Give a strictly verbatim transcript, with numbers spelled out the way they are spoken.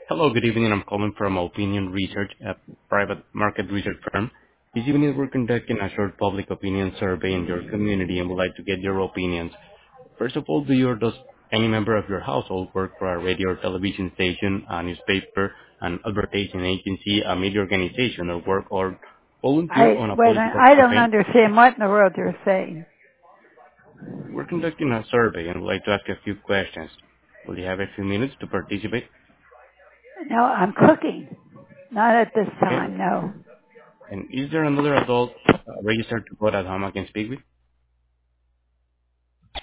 Hello, good evening. I'm calling from Opinion Research, a private market research firm. This evening, we're conducting a short public opinion survey in your community and would like to get your opinions. First of all, do you or does any member of your household work for a radio or television station, a newspaper, an advertising agency, a media organization, or work or volunteer I, on a wait a minute, political I don't campaign? understand what in the world you're saying. We're conducting a survey and would like to ask a few questions. Will you have a few minutes to participate? No, I'm cooking. Not at this Okay. time, no. And is there another adult uh, registered to vote at home I can speak with?